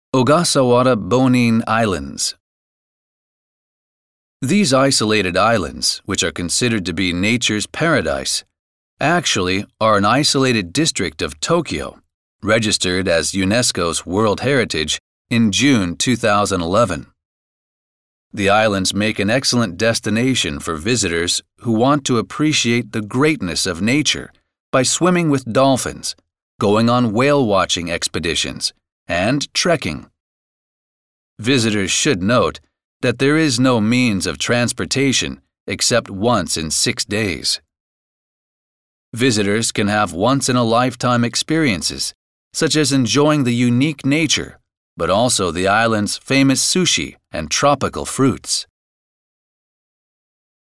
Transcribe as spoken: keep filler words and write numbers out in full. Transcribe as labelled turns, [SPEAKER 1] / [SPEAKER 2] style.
[SPEAKER 1] Ogasawara Bonin Islands. These isolated islands, which are considered to be nature's paradise, actually are an isolated district of Tokyo, registered as UNESCO's World Heritage in June two thousand eleven. The islands make an excellent destination for visitors who want to appreciate the greatness of nature by swimming with dolphins, going on whale-watching expeditions, and trekking. Visitors should note that there is no means of transportation except once in six days. Visitors can have once-in-a-lifetime experiences, such as enjoying the unique nature, but also the island's famous sushi and tropical fruits.